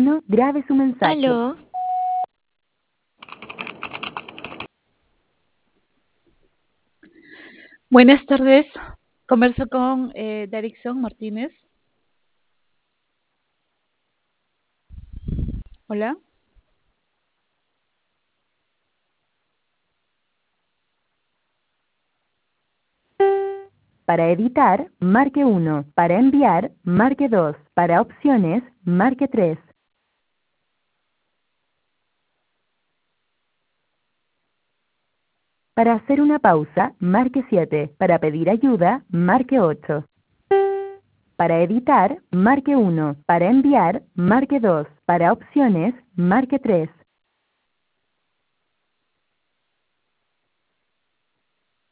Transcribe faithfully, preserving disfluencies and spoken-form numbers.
tono, grabe su mensaje. Aló. Buenas tardes. Converso con eh, Derrickson Martínez. Hola. Para editar, marque uno. Para enviar, marque dos. Para opciones, marque tres. Para hacer una pausa, marque siete. Para pedir ayuda, marque ocho. Para editar, marque uno. Para enviar, marque dos. Para opciones, marque tres.